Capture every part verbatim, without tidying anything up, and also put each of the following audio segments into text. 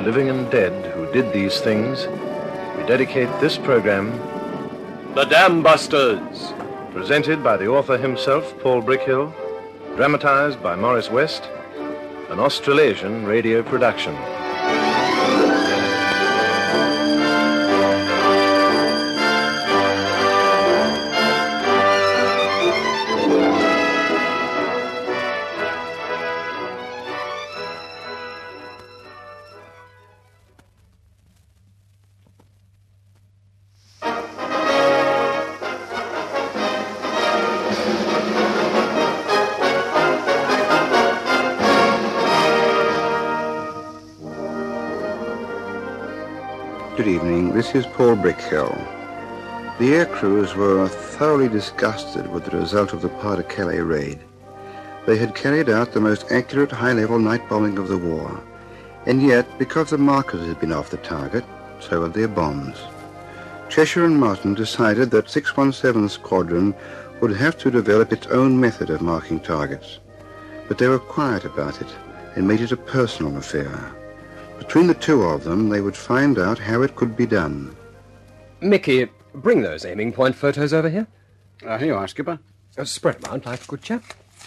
living and dead who did these things, we dedicate this program, The Dam Busters, presented by the author himself, Paul Brickhill, dramatized by Morris West, an Australasian radio production. Good evening, this is Paul Brickhill. The air crews were thoroughly disgusted with the result of the Pas-de-Calais raid. They had carried out the most accurate high-level night bombing of the war, and yet, because the markers had been off the target, so had their bombs. Cheshire and Martin decided that six one seven Squadron would have to develop its own method of marking targets, but they were quiet about it and made it a personal affair. Between the two of them, they would find out how it could be done. Mickey, bring those aiming point photos over here. Uh, here you are, Skipper. Uh, spread them out like a good chap.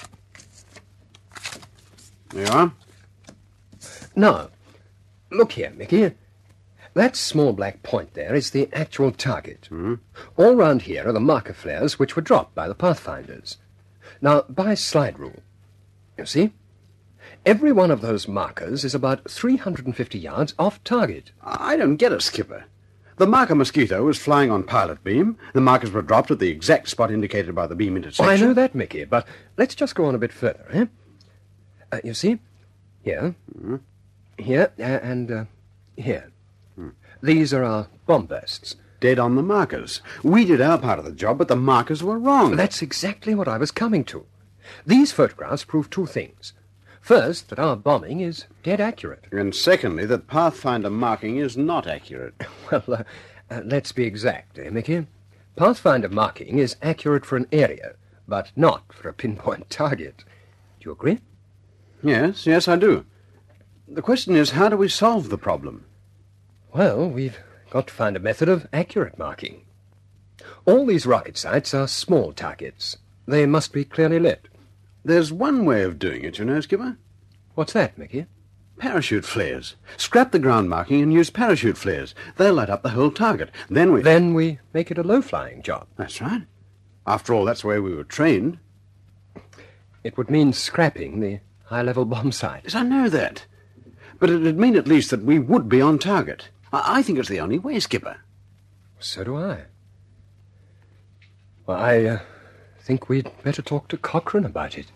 There you are. Now, look here, Mickey. That small black point there is the actual target. Mm-hmm. All round here are the marker flares which were dropped by the Pathfinders. Now, by slide rule, you see, every one of those markers is about three hundred fifty yards off target. I don't get it, Skipper. The marker Mosquito was flying on pilot beam. The markers were dropped at the exact spot indicated by the beam intersection. Oh, I know that, Mickey, but let's just go on a bit further, eh? Uh, you see, here, mm-hmm. here, uh, and uh, here. Hmm. These are our bomb bursts. Dead on the markers. We did our part of the job, but the markers were wrong. That's exactly what I was coming to. These photographs prove two things. First, that our bombing is dead accurate. And secondly, that Pathfinder marking is not accurate. Well, uh, uh, let's be exact, eh, Mickey? Pathfinder marking is accurate for an area, but not for a pinpoint target. Do you agree? Yes, yes, I do. The question is, how do we solve the problem? Well, we've got to find a method of accurate marking. All these rocket sites are small targets. They must be clearly lit. There's one way of doing it, you know, Skipper. What's that, Mickey? Parachute flares. Scrap the ground marking and use parachute flares. They'll light up the whole target. Then we... Then we make it a low-flying job. That's right. After all, that's the way we were trained. It would mean scrapping the high-level bomb site. Yes, I know that. But it'd mean at least that we would be on target. I, I think it's the only way, Skipper. So do I. Well, I uh, think we'd better talk to Cochrane about it.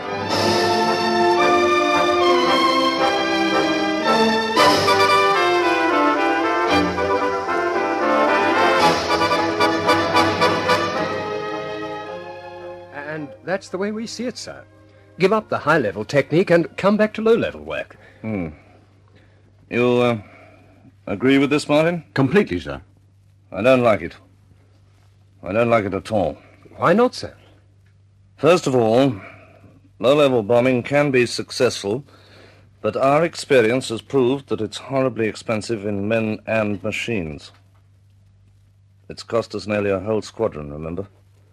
And that's the way we see it, sir. Give up the high-level technique and come back to low-level work. Hmm. You, uh, agree with this, Martin? Completely, sir. I don't like it. I don't like it at all. Why not, sir? First of all, low-level bombing can be successful, but our experience has proved that it's horribly expensive in men and machines. It's cost us nearly a whole squadron, remember?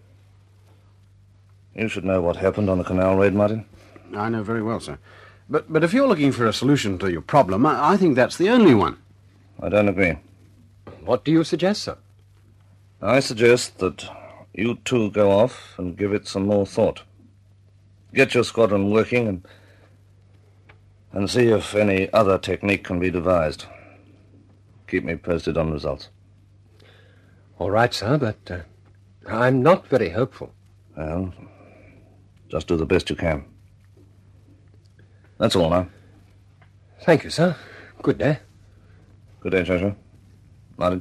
You should know what happened on the canal raid, Martin. I know very well, sir. But but if you're looking for a solution to your problem, I, I think that's the only one. I don't agree. What do you suggest, sir? I suggest that you two go off and give it some more thought. Get your squadron working and and see if any other technique can be devised. Keep me posted on results. All right, sir, but uh, I'm not very hopeful. Well, just do the best you can. That's all now. Thank you, sir. Good day. Good day, Cheshire. Martin.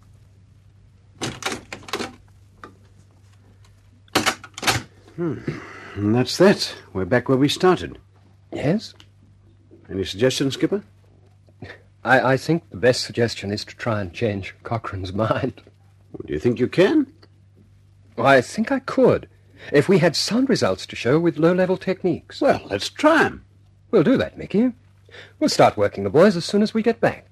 Hmm. And that's that. We're back where we started. Yes? Any suggestions, Skipper? I, I think the best suggestion is to try and change Cochrane's mind. Well, do you think you can? Well, I think I could, if we had sound results to show with low-level techniques. Well, let's try 'em. We'll do that, Mickey. We'll start working the boys as soon as we get back.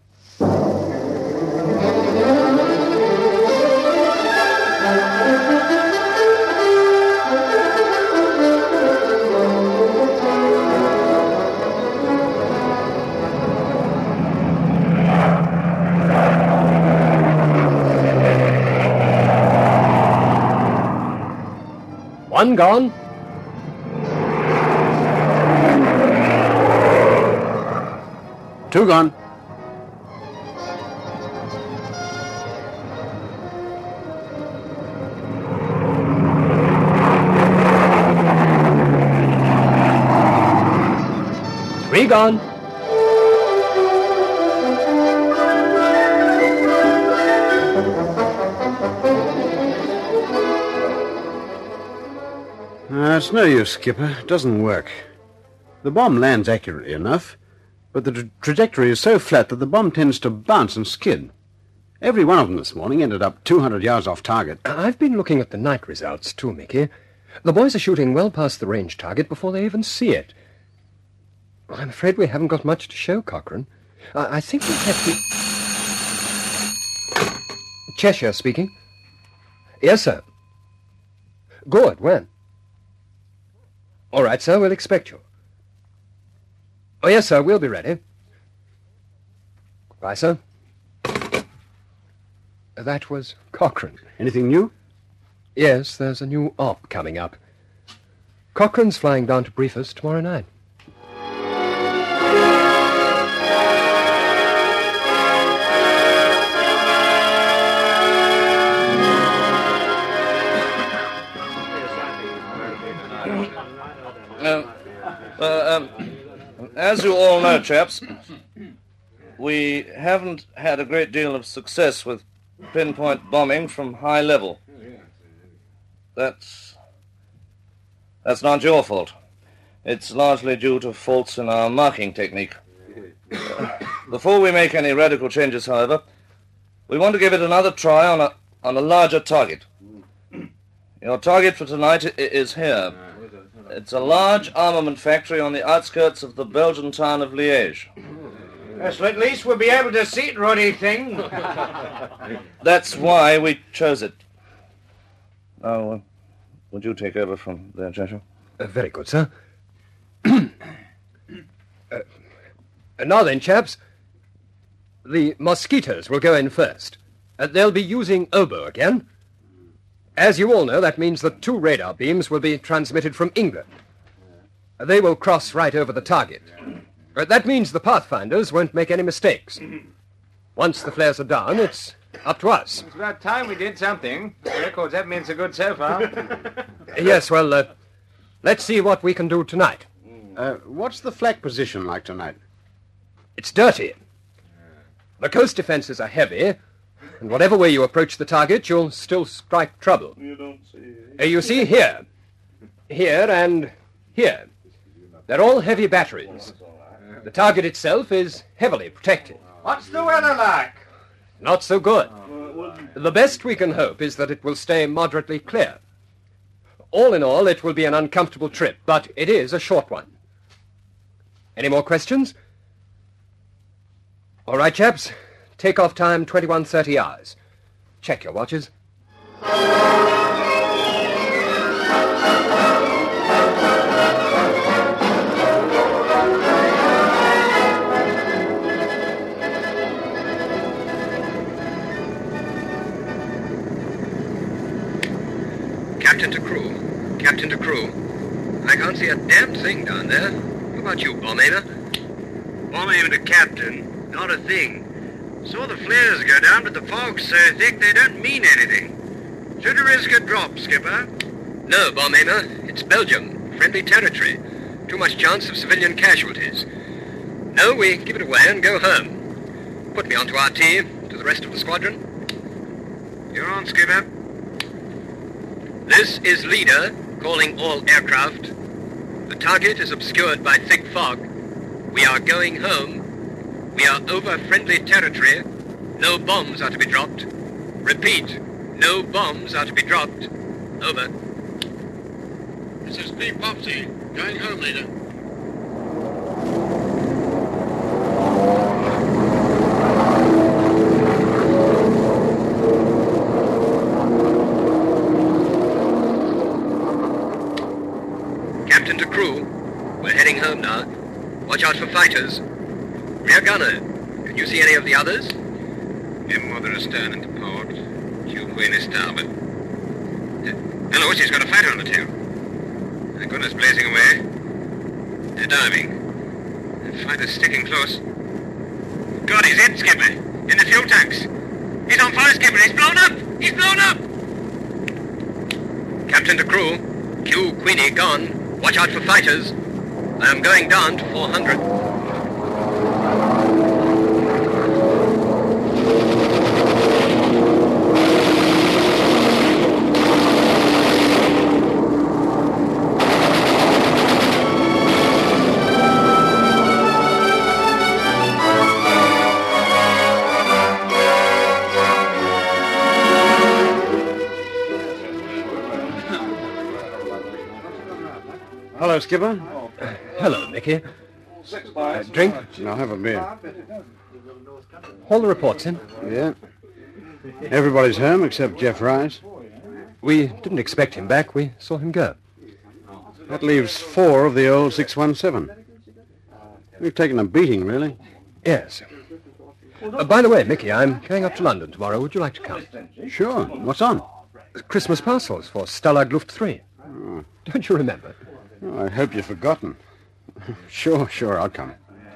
One gone. Two gone. Three gone. Uh, it's no use, Skipper. It doesn't work. The bomb lands accurately enough, but the tra- trajectory is so flat that the bomb tends to bounce and skid. Every one of them this morning ended up two hundred yards off target. I've been looking at the night results, too, Mickey. The boys are shooting well past the range target before they even see it. I'm afraid we haven't got much to show, Cochrane. I, I think we'll have to... Cheshire speaking. Yes, sir. Good. When? All right, sir. We'll expect you. Oh, yes, sir. We'll be ready. Goodbye, sir. That was Cochrane. Anything new? Yes, there's a new op coming up. Cochrane's flying down to brief us tomorrow night. Uh, uh, um, as you all know, chaps, we haven't had a great deal of success with pinpoint bombing from high level. That's that's not your fault. It's largely due to faults in our marking technique. Uh, before we make any radical changes, however, we want to give it another try on a on a larger target. Your target for tonight i- is here. It's a large armament factory on the outskirts of the Belgian town of Liège. Yes, well, at least we'll be able to see it, ruddy thing. That's why we chose it. Now, uh, would you take over from there, Cheshire? Uh, very good, sir. uh, now then, chaps, the mosquitoes will go in first. Uh, they'll be using oboe again. As you all know, that means that two radar beams will be transmitted from England. Uh, they will cross right over the target. Uh, that means the Pathfinders won't make any mistakes. Once the flares are down, it's up to us. It's about time we did something. The records haven't been so good so far. Yes, well, uh, let's see what we can do tonight. Uh, what's the flak position like tonight? It's dirty. The coast defenses are heavy, and whatever way you approach the target, you'll still strike trouble. You don't see. Uh, you see here, here, and here. They're all heavy batteries. The target itself is heavily protected. What's the weather like? Not so good. The best we can hope is that it will stay moderately clear. All in all, it will be an uncomfortable trip, but it is a short one. Any more questions? All right, chaps. Take-off time, twenty-one thirty hours. Check your watches. Captain to crew. Captain to crew. I can't see a damn thing down there. How about you, bomb aimer? Bomb aimer to captain. Not a thing. Saw the flares go down, but the fog's so thick they don't mean anything. Should we risk a drop, Skipper? No, bomb aimer. It's Belgium. Friendly territory. Too much chance of civilian casualties. No, we give it away and go home. Put me onto R T to the rest of the squadron. You're on, Skipper. This is Leader, calling all aircraft. The target is obscured by thick fog. We are going home. We are over friendly territory. No bombs are to be dropped. Repeat, no bombs are to be dropped. Over. This is Steve Popsy. Going home, Leader. Captain to crew. We're heading home now. Watch out for fighters. Rear gunner, can you see any of the others? M. Mother astern into port. Q. Queen is starboard. Uh, hello, she's got a fighter on the tail. Thank goodness, blazing away. They're diving. The fighter's sticking close. God, he's hit, Skipper. In the fuel tanks. He's on fire, Skipper. He's blown up. He's blown up. Captain to crew. Q. Queenie gone. Watch out for fighters. I am going down to four hundred. Hello, Skipper. Uh, hello, Mickey. Uh, drink? I'll have a beer. All the reports in? Yeah. Everybody's home except Jeff Rice. We didn't expect him back. We saw him go. That leaves four of the old six one seven. We've taken a beating, really. Yes. Uh, by the way, Mickey, I'm going up to London tomorrow. Would you like to come? Sure. What's on? Christmas parcels for Stalag Luft three. Oh. Don't you remember? Oh, I hope you've forgotten. Sure, sure, I'll come.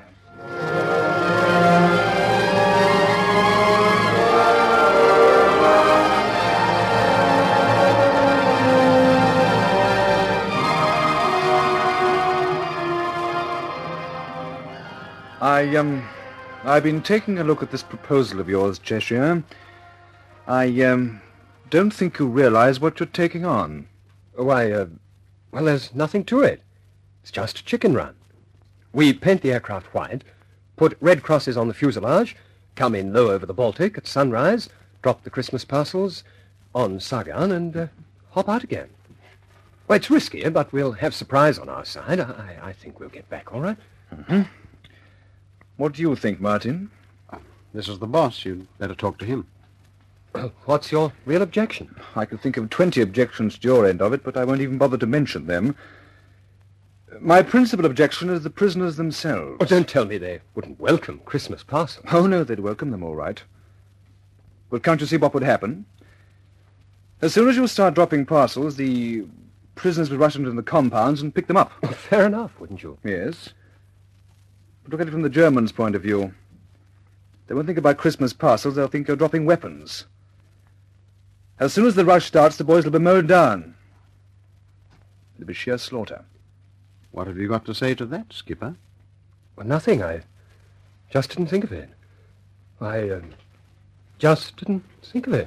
I, um, I've been taking a look at this proposal of yours, Cheshire. I, um, don't think you realize what you're taking on. Why, uh, well, there's nothing to it. It's just a chicken run. We paint the aircraft white, put red crosses on the fuselage, come in low over the Baltic at sunrise, drop the Christmas parcels on Sagan, and uh, hop out again. Well, it's risky, but we'll have surprise on our side. I, I think we'll get back all right. Mm-hmm. What do you think, Martin? This is the boss. You'd better talk to him. What's your real objection? I could think of twenty objections to your end of it, but I won't even bother to mention them. My principal objection is the prisoners themselves. Oh, don't tell me they wouldn't welcome Christmas parcels. Oh, no, they'd welcome them all right. Well, can't you see what would happen? As soon as you start dropping parcels, the prisoners would rush into the compounds and pick them up. Oh, fair enough, wouldn't you? Yes. But look at it from the Germans' point of view. They won't think about Christmas parcels, they'll think you're dropping weapons. As soon as the rush starts, the boys will be mowed down. It'll be sheer slaughter. What have you got to say to that, Skipper? Well, nothing. I just didn't think of it. I uh, just didn't think of it.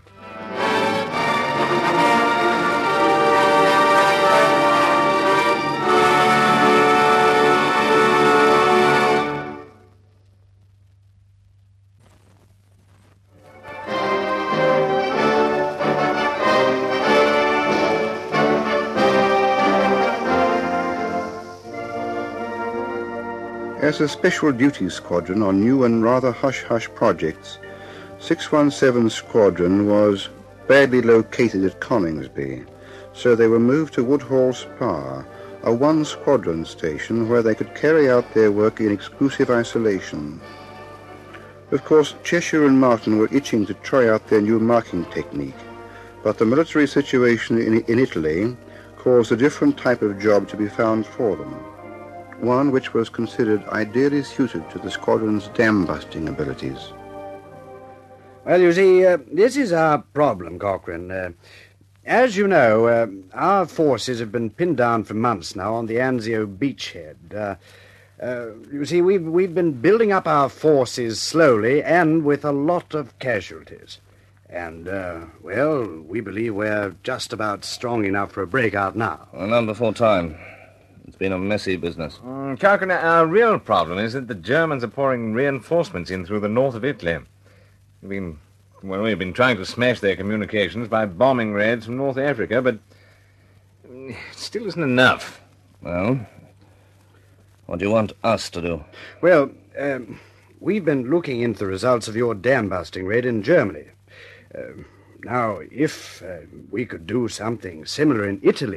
As a special duty squadron on new and rather hush-hush projects, six one seven Squadron was badly located at Coningsby, so they were moved to Woodhall Spa, a one-squadron station where they could carry out their work in exclusive isolation. Of course, Cheshire and Martin were itching to try out their new marking technique, but the military situation in, in Italy caused a different type of job to be found for them. One which was considered ideally suited to the squadron's dam-busting abilities. Well, you see, uh, this is our problem, Cochrane. Uh, as you know, uh, our forces have been pinned down for months now on the Anzio beachhead. Uh, uh, you see, we've, we've been building up our forces slowly and with a lot of casualties. And, uh, well, we believe we're just about strong enough for a breakout now. Well, none before time. It's been a messy business. Mm, Cochrane, our real problem is that the Germans are pouring reinforcements in through the north of Italy. We've been, well, we've been trying to smash their communications by bombing raids from North Africa, but it still isn't enough. Well, what do you want us to do? Well, um, we've been looking into the results of your dam-busting raid in Germany. Uh, now, if uh, we could do something similar in Italy,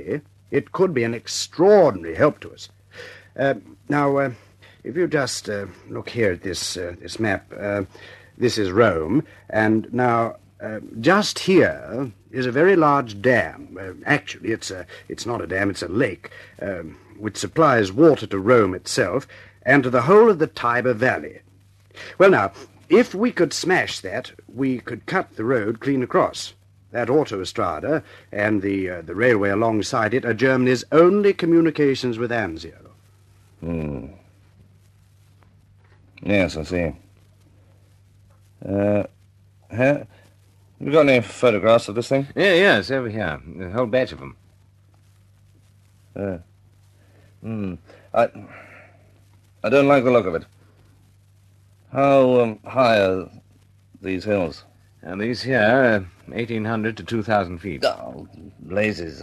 It could be an extraordinary help to us. Uh, now, uh, if you just uh, look here at this, uh, this map, uh, this is Rome, and now uh, just here is a very large dam. Uh, actually, it's, a, it's not a dam, it's a lake, um, which supplies water to Rome itself and to the whole of the Tiber Valley. Well, now, if we could smash that, we could cut the road clean across. That autostrada and the uh, the railway alongside it are Germany's only communications with Anzio. Hmm. Yes, I see. Uh, have you got any photographs of this thing? Yeah, yes, over here. A whole batch of them. Uh, hmm. I, I don't like the look of it. How um, high are these hills? And these here are eighteen hundred to two thousand feet. Oh, blazes.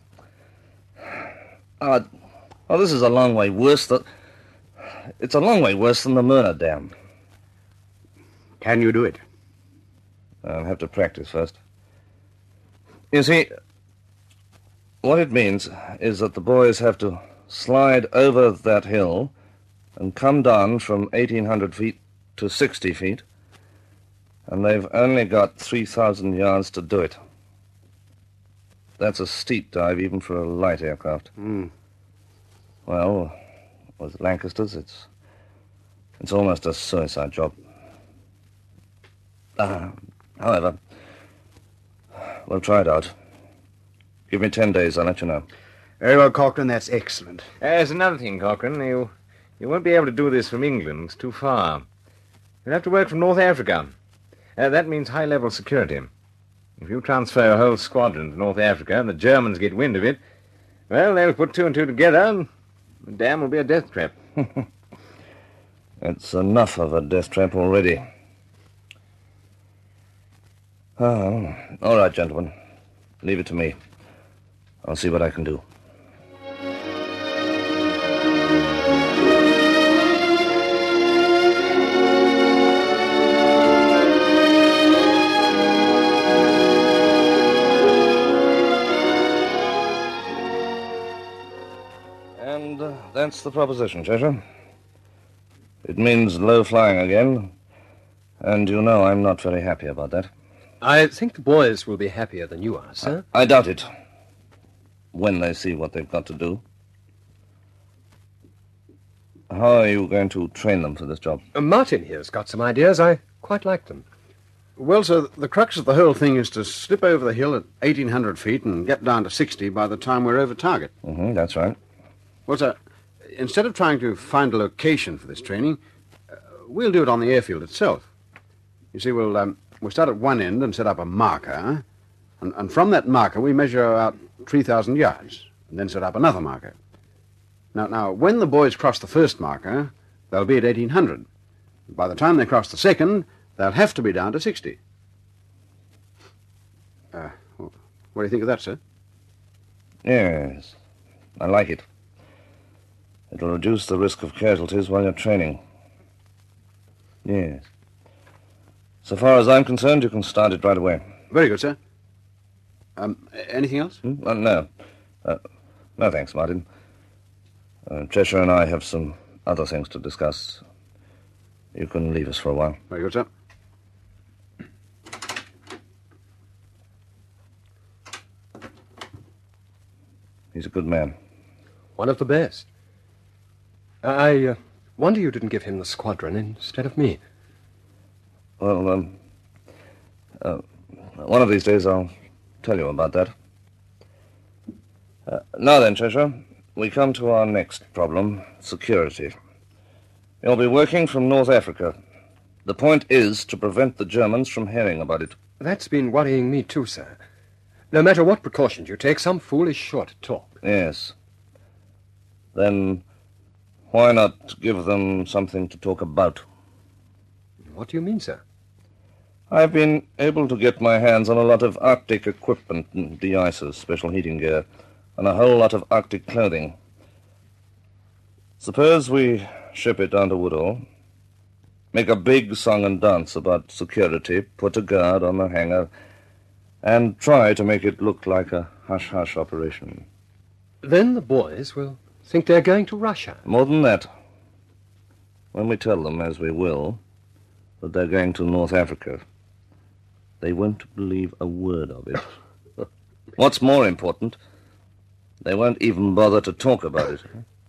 Oh, oh, this is a long way worse than... It's a long way worse than the Murner Dam. Can you do it? I'll have to practice first. You see, what it means is that the boys have to slide over that hill and come down from eighteen hundred feet to sixty feet, and they've only got three thousand yards to do it. That's a steep dive even for a light aircraft. Mm. Well, with Lancasters, it's it's almost a suicide job. Uh, however, we'll try it out. Give me ten days, I'll let you know. Very well, Cochrane, that's excellent. Uh, there's another thing, Cochrane. You, you won't be able to do this from England. It's too far. You'll have to work from North Africa. Uh, that means high-level security. If you transfer a whole squadron to North Africa and the Germans get wind of it, well, they'll put two and two together and the dam will be a death trap. It's enough of a death trap already. Oh, all right, gentlemen. Leave it to me. I'll see what I can do. And uh, that's the proposition, Cheshire. It means low flying again, and you know I'm not very happy about that. I think the boys will be happier than you are, sir. I, I doubt it. When they see what they've got to do. How are you going to train them for this job? Uh, Martin here's got some ideas. I quite like them. Well, sir, the crux of the whole thing is to slip over the hill at eighteen hundred feet and get down to sixty by the time we're over target. Mm-hmm, that's right. Well, sir, instead of trying to find a location for this training, uh, we'll do it on the airfield itself. You see, we'll, um, we'll start at one end and set up a marker, and, and from that marker we measure out three thousand yards, and then set up another marker. Now, now, when the boys cross the first marker, they'll be at eighteen hundred. By the time they cross the second, they'll have to be down to sixty. Uh, what do you think of that, sir? Yes, I like it. It'll reduce the risk of casualties while you're training. Yes. So far as I'm concerned, you can start it right away. Very good, sir. Um, anything else? Hmm? Uh, no. Uh, no, thanks, Martin. Uh, Cheshire and I have some other things to discuss. You can leave us for a while. Very good, sir. He's a good man. One of the best. I uh, wonder you didn't give him the squadron instead of me. Well, um, uh, one of these days I'll tell you about that. Uh, now then, Cheshire, we come to our next problem, security. You'll be working from North Africa. The point is to prevent the Germans from hearing about it. That's been worrying me too, sir. No matter what precautions you take, some fool is sure to talk. Yes. Then why not give them something to talk about? What do you mean, sir? I've been able to get my hands on a lot of Arctic equipment and de-icers, special heating gear, and a whole lot of Arctic clothing. Suppose we ship it down to Woodall, make a big song and dance about security, put a guard on the hangar, and try to make it look like a hush-hush operation. Then the boys will think they're going to Russia. More than that. When we tell them, as we will, that they're going to North Africa, they won't believe a word of it. What's more important, they won't even bother to talk about it.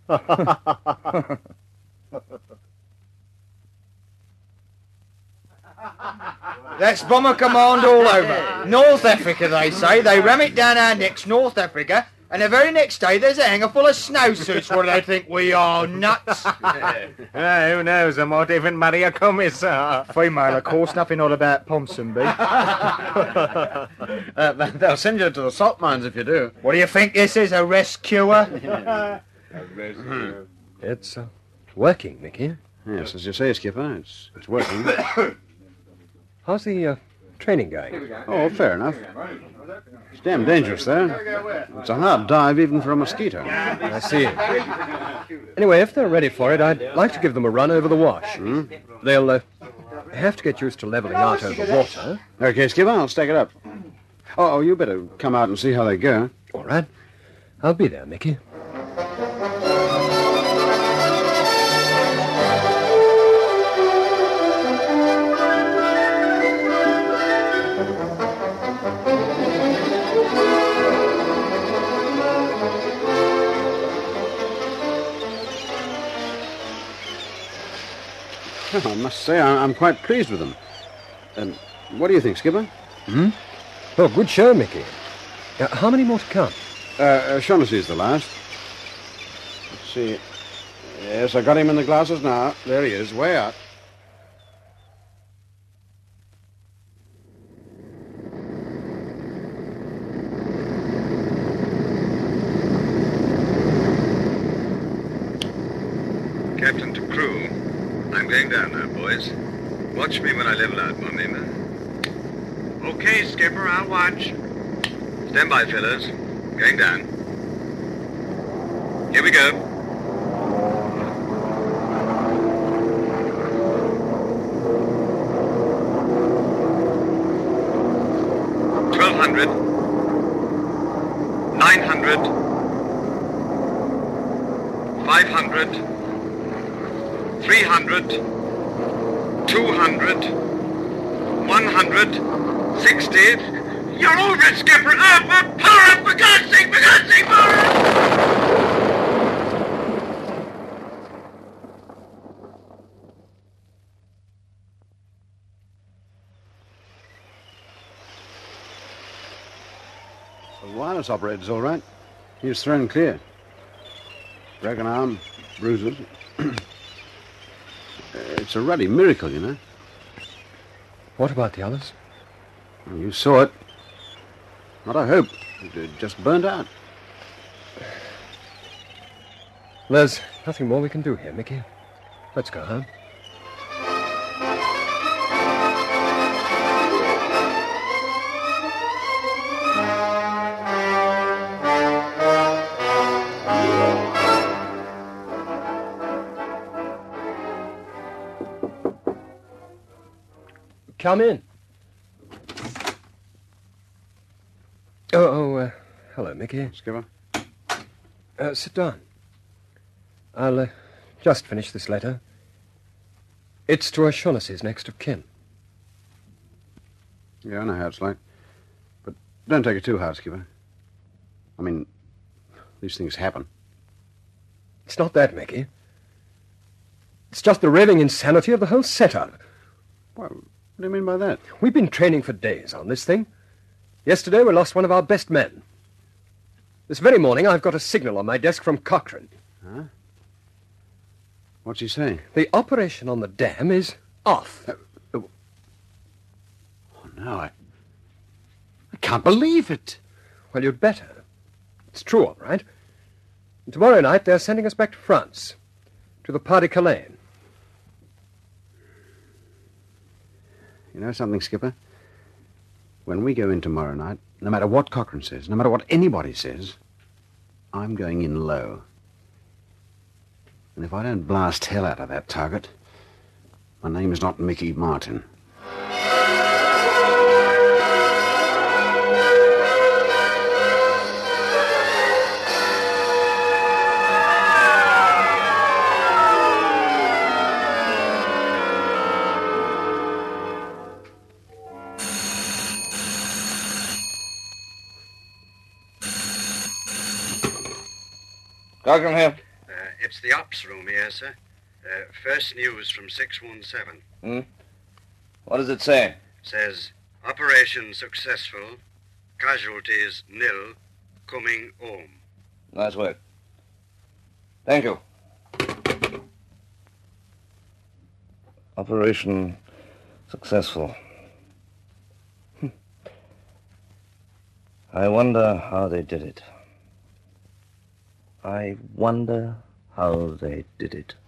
That's Bomber Command all over. North Africa, they say. They ram it down our necks, North Africa, and the very next day there's a hanger full of snowsuits. What do they think we are, nuts? uh, who knows, I might even marry a commissar. Female, of course, nothing all about Ponsonby. uh, they'll send you to the salt mines if you do. What do you think this is, a rescuer? It's uh, working, Mickey. Yes, as you say, Skipper, it's, it's working. How's the uh, training going? Oh, fair enough. It's damn dangerous, though. It's a hard dive even for a mosquito. I see. Anyway, if they're ready for it, I'd like to give them a run over the wash. Hmm? They'll uh, have to get used to leveling out over water. Okay, Skipper, I'll stack it up. Oh, oh, you better come out and see how they go. All right. I'll be there, Mickey. I must say, I'm quite pleased with them. Um, what do you think, Skipper? Hmm? Oh, good show, Mickey. Uh, how many more to come? Uh, Shaughnessy's the last. Let's see. Yes, I got him in the glasses now. There he is, way out. Captain to crew. I'm going down now, boys. Watch me when I level out, Monima. Okay, Skipper, I'll watch. Stand by, fellows. Going down. Here we go. Twelve hundred. Nine hundred. Five hundred. Three hundred, two hundred, one hundred, sixty. You're over it, Skipper! Up, up, power up, for God's sake, for God's sake, power up! The wireless operator's all right. He was thrown clear. Broken arm, bruises. It's a ruddy miracle, you know. What about the others? Well, you saw it. Not a hope. It just burned out. There's nothing more we can do here, Mickey. Let's go home. Come in. Oh, oh uh, hello, Mickey. Skipper. Uh, sit down. I'll uh, just finish this letter. It's to O'Shaughnessy's next of kin. Yeah, I know how it's like. But don't take it too hard, Skipper. I mean, these things happen. It's not that, Mickey. It's just the raving insanity of the whole setup. Well, what do you mean by that? We've been training for days on this thing. Yesterday we lost one of our best men. This very morning I've got a signal on my desk from Cochrane. Huh? What's he saying? The operation on the dam is off. Uh, oh, no, I... I can't believe it. Well, you'd better. It's true, all right. And tomorrow night they're sending us back to France, to the Pas-de-Calais. You know something, Skipper? When we go in tomorrow night, no matter what Cochrane says, no matter what anybody says, I'm going in low. And if I don't blast hell out of that target, my name is not Mickey Martin. Cochrane here. Uh, it's the ops room here, sir. Uh, first news from six one seven. Hmm? What does it say? Says, operation successful, casualties nil, coming home. Nice work. Thank you. Operation successful. Hm. I wonder how they did it. I wonder how they did it.